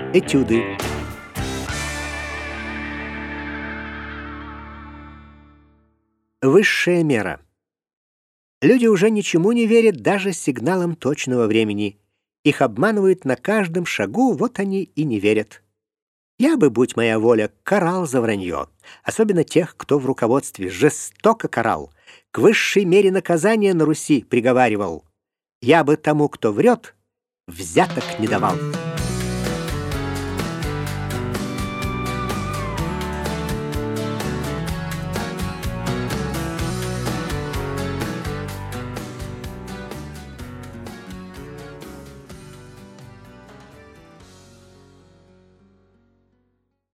Этюды. Высшая мера. Люди уже ничему не верят, даже сигналам точного времени. Их обманывают на каждом шагу, вот они и не верят. Я бы, будь моя воля, карал за вранье, особенно тех, кто в руководстве жестоко карал, к высшей мере наказания на Руси приговаривал. Я бы тому, кто врет, взяток не давал.